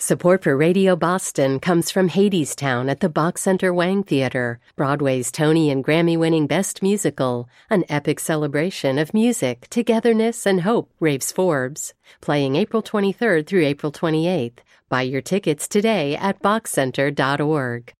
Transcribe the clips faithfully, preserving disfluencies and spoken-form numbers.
Support for Radio Boston comes from Hadestown at the Bach Center Wang Theater, Broadway's Tony and Grammy-winning Best Musical, an epic celebration of music, togetherness, and hope, raves Forbes. Playing April twenty-third through April twenty-eighth. Buy your tickets today at bach center dot org.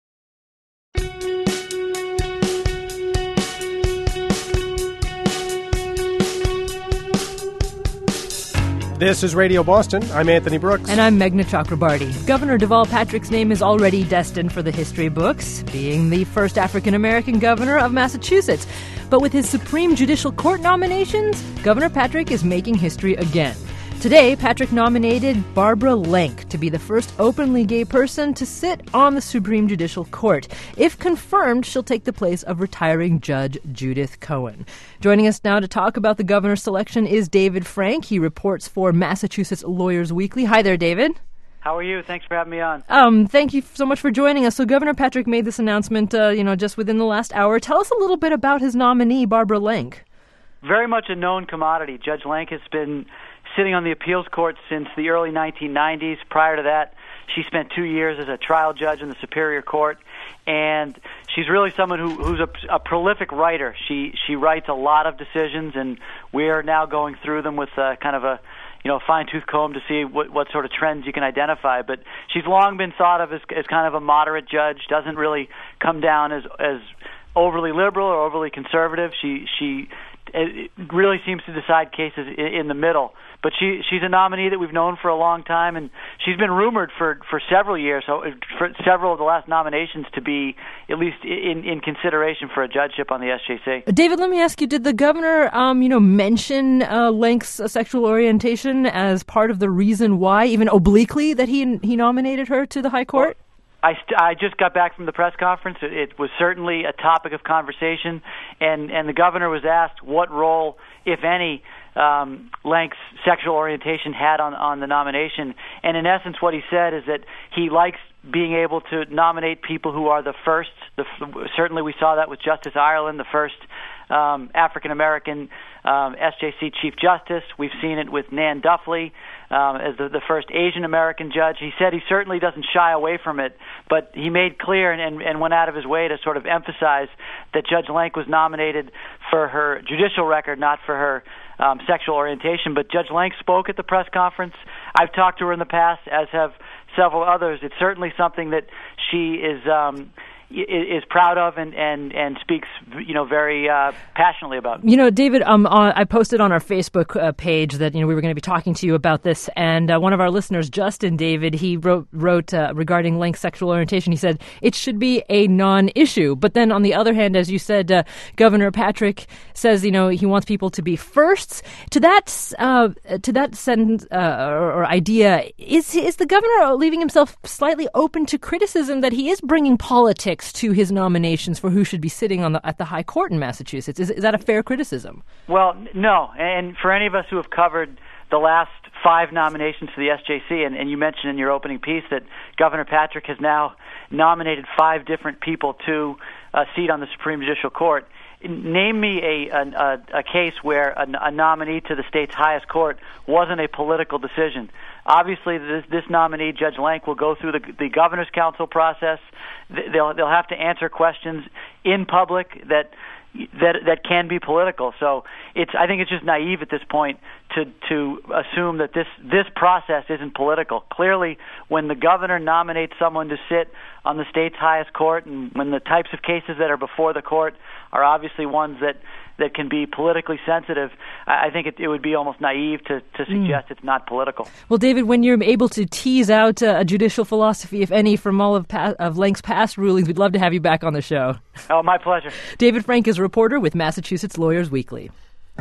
This is Radio Boston. I'm Anthony Brooks. And I'm Meghna Chakrabarty. Governor Deval Patrick's name is already destined for the history books, being the first African-American governor of Massachusetts. But with his Supreme Judicial Court nominations, Governor Patrick is making history again. Today, Patrick nominated Barbara Lenk to be the first openly gay person to sit on the Supreme Judicial Court. If confirmed, she'll take the place of retiring Judge Judith Cohen. Joining us now to talk about the governor's selection is David Frank. He reports for Massachusetts Lawyers Weekly. Hi there, David. How are you? Thanks for having me on. Um, thank you so much for joining us. So Governor Patrick made this announcement, uh, you know, just within the last hour. Tell us a little bit about his nominee, Barbara Lenk. Very much a known commodity. Judge Lenk has been sitting on the appeals court since the early nineteen nineties. Prior to that, she spent two years as a trial judge in the Superior Court, and she's really someone who, who's a, a prolific writer. She she writes a lot of decisions, and we are now going through them with uh, kind of a you know fine-tooth comb to see what, what sort of trends you can identify. But she's long been thought of as, as kind of a moderate judge. Doesn't really come down as as overly liberal or overly conservative. She she it really seems to decide cases in, in the middle. But she she's a nominee that we've known for a long time, and she's been rumored for, for several years, so for several of the last nominations to be at least in, in consideration for a judgeship on the S J C. David, let me ask you, did the governor, um, you know, mention uh, Lenk's uh, sexual orientation as part of the reason why, even obliquely, that he he nominated her to the High Court? Well, I, st- I just got back from the press conference. It, it was certainly a topic of conversation, and, and the governor was asked what role, if any, um, Lenk's sexual orientation had on, on the nomination. And in essence, what he said is that he likes being able to nominate people who are the first. The, certainly we saw that with Justice Ireland, the first um, African-American um, S J C Chief Justice. We've seen it with Nan Duffley um, as the, the first Asian-American judge. He said he certainly doesn't shy away from it, but he made clear and, and, and went out of his way to sort of emphasize that Judge Lenk was nominated for her judicial record, not for her um, sexual orientation. But Judge Lenk spoke at the press conference. I've talked to her in the past, as have several others. It's certainly something that she is um, is proud of and, and, and speaks, you know, very uh, passionately about. You know, David, um, uh, I posted on our Facebook uh, page that, you know, we were going to be talking to you about this, and uh, one of our listeners, Justin David, he wrote wrote uh, regarding Lenk's sexual orientation. He said it should be a non-issue. But then on the other hand, as you said, uh, Governor Patrick says, you know, he wants people to be firsts. To that uh, to that sentence uh, or, or idea, is is the governor leaving himself slightly open to criticism that he is bringing politics to his nominations for who should be sitting on the at the High Court in Massachusetts? Is, is that a fair criticism? Well, no. And for any of us who have covered the last five nominations to the S J C, and, and you mentioned in your opening piece that Governor Patrick has now nominated five different people to a seat on the Supreme Judicial Court. Name me a, a, a case where a, a nominee to the state's highest court wasn't a political decision. Obviously, this, this nominee, Judge Lenk, will go through the, the governor's council process. They'll they'll have to answer questions in public that that that can be political. So it's I think it's just naive at this point to to assume that this this process isn't political. Clearly, when the governor nominates someone to sit on the state's highest court, and when the types of cases that are before the court are obviously ones that that can be politically sensitive, I think it, it would be almost naive to, to suggest mm. it's not political. Well, David, when you're able to tease out uh, a judicial philosophy, if any, from all of, pa- of Lenk's past rulings, we'd love to have you back on the show. Oh, my pleasure. David Frank is a reporter with Massachusetts Lawyers Weekly.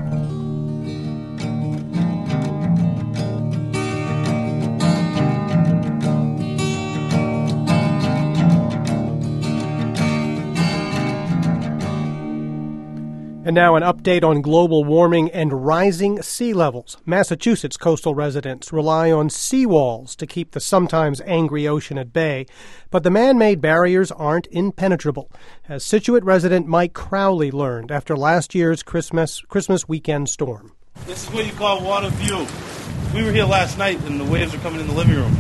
And now an update on global warming and rising sea levels. Massachusetts coastal residents rely on seawalls to keep the sometimes angry ocean at bay, but the man-made barriers aren't impenetrable, as Scituate resident Mike Crowley learned after last year's Christmas Christmas weekend storm. This is what you call water view. We were here last night and the waves were coming in the living room.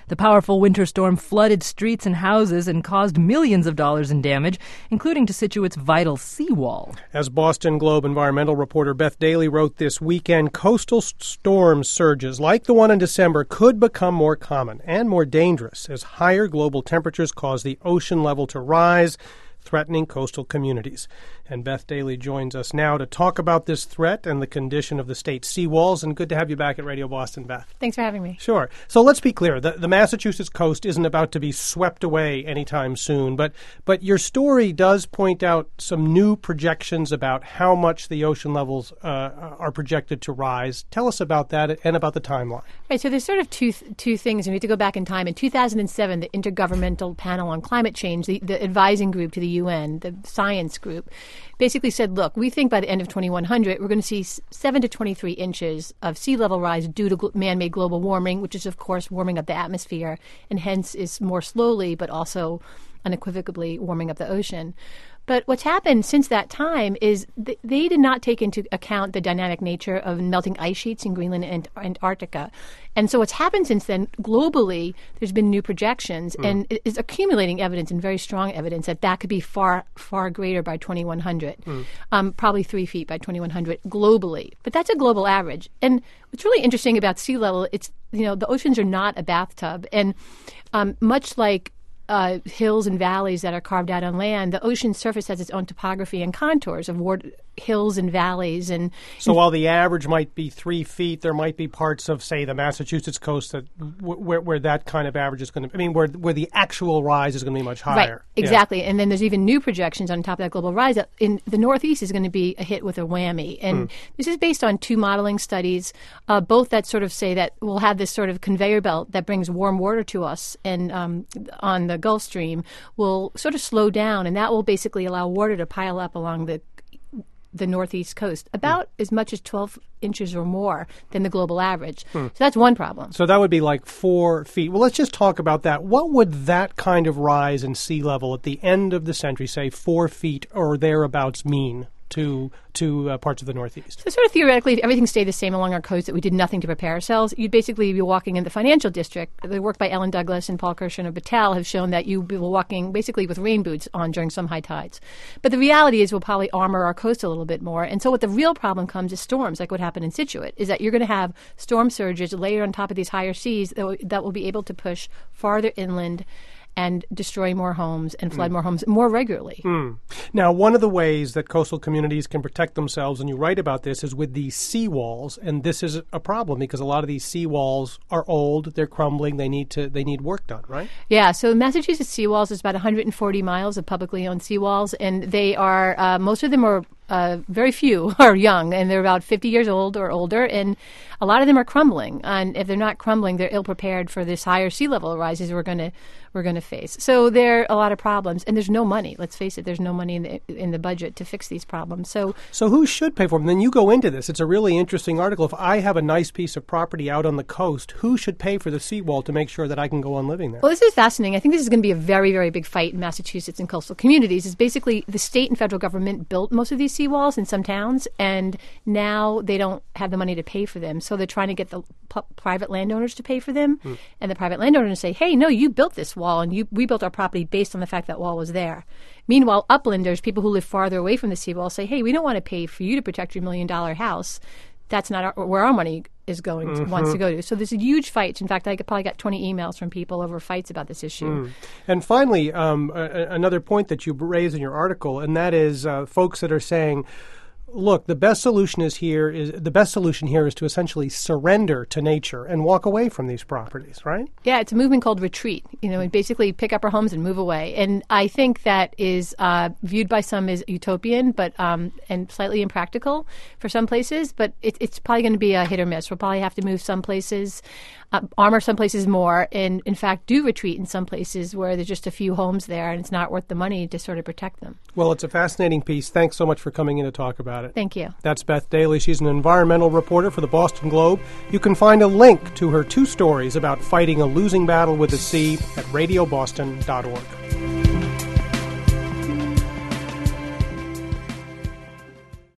The powerful winter storm flooded streets and houses and caused millions of dollars in damage, including to Scituate's vital seawall. As Boston Globe environmental reporter Beth Daly wrote this weekend, coastal storm surges like the one in December could become more common and more dangerous as higher global temperatures cause the ocean level to rise, threatening coastal communities. And Beth Daly joins us now to talk about this threat and the condition of the state's seawalls. And good to have you back at Radio Boston, Beth. Thanks for having me. Sure. So let's be clear. The, the Massachusetts coast isn't about to be swept away anytime soon. But, but your story does point out some new projections about how much the ocean levels uh, are projected to rise. Tell us about that and about the timeline. Right. So there's sort of two two things. And we have to go back in time. In two thousand seven, the Intergovernmental Panel on Climate Change, the, the advising group to the U N, the science group, basically said, look, we think by the end of twenty-one hundred, we're going to see seven to twenty-three inches of sea level rise due to gl- man-made global warming, which is, of course, warming up the atmosphere and hence is more slowly but also unequivocally warming up the ocean. But what's happened since that time is th- they did not take into account the dynamic nature of melting ice sheets in Greenland and Antarctica. And so what's happened since then, globally, there's been new projections mm. and it is accumulating evidence and very strong evidence that that could be far, far greater by twenty-one hundred, mm. um, probably three feet by twenty-one hundred globally. But that's a global average. And what's really interesting about sea level, it's, you know, the oceans are not a bathtub. And um, much like Uh, hills and valleys that are carved out on land, the ocean surface has its own topography and contours of ward- hills and valleys. And so while the average might be three feet, there might be parts of, say, the Massachusetts coast that w- where, where that kind of average is going to, I mean, where where the actual rise is going to be much higher. Right, exactly. Yeah. And then there's even new projections on top of that global rise. That in the Northeast is going to be a hit with a whammy. And mm. this is based on two modeling studies, uh, both that sort of say that we'll have this sort of conveyor belt that brings warm water to us and um, on the Gulf Stream will sort of slow down, and that will basically allow water to pile up along the the Northeast coast, about mm. as much as twelve inches or more than the global average. Mm. So that's one problem. So that would be like four feet. Well, let's just talk about that. What would that kind of rise in sea level at the end of the century, say four feet or thereabouts, mean to to uh, parts of the Northeast? So sort of theoretically, if everything stayed the same along our coast, that we did nothing to prepare ourselves, you'd basically be walking in the financial district. The work by Ellen Douglas and Paul Kirshner of Battelle have shown that you'd be walking basically with rain boots on during some high tides. But the reality is we'll probably armor our coast a little bit more. And so what the real problem comes is storms, like what happened in Scituate, is that you're going to have storm surges layered on top of these higher seas that will, that will be able to push farther inland and destroy more homes and flood mm. more homes more regularly. Mm. Now, one of the ways that coastal communities can protect themselves, and you write about this, is with these seawalls, and this is a problem because a lot of these seawalls are old, they're crumbling, they need to they need work done, right? Yeah, so Massachusetts seawalls is about one hundred forty miles of publicly owned seawalls, and they are, uh, most of them are Uh, very few are young, and they're about fifty years old or older, and a lot of them are crumbling. And if they're not crumbling, they're ill prepared for this higher sea level rises we're going to we're going to face. So there are a lot of problems, and there's no money. Let's face it, there's no money in the in the budget to fix these problems. So, so who should pay for them? Then you go into this. It's a really interesting article. If I have a nice piece of property out on the coast, who should pay for the seawall to make sure that I can go on living there? Well, this is fascinating. I think this is going to be a very, very big fight in Massachusetts and coastal communities. It's basically the state and federal government built most of these seawalls in some towns, and now they don't have the money to pay for them. So they're trying to get the p- private landowners to pay for them, mm. and the private landowners say, hey, no, you built this wall, and you, we built our property based on the fact that wall was there. Meanwhile, uplanders, people who live farther away from the seawall, say, hey, we don't want to pay for you to protect your million-dollar house. That's not our, where our money is going mm-hmm. to, wants to go to. So there's a huge fight. In fact, I probably got twenty emails from people over fights about this issue. Mm. And finally, um, a- another point that you raise in your article, and that is uh, folks that are saying, look, the best solution is here is the best solution here is to essentially surrender to nature and walk away from these properties, right? Yeah, it's a movement called retreat. You know, and basically pick up our homes and move away. And I think that is uh, viewed by some as utopian, but um, and slightly impractical for some places. But it, it's probably going to be a hit or miss. We'll probably have to move some places, uh, armor some places more, and in fact do retreat in some places where there's just a few homes there, and it's not worth the money to sort of protect them. Well, it's a fascinating piece. Thanks so much for coming in to talk about it. Thank you. That's Beth Daly. She's an environmental reporter for the Boston Globe. You can find a link to her two stories about fighting a losing battle with the sea at radio boston dot org.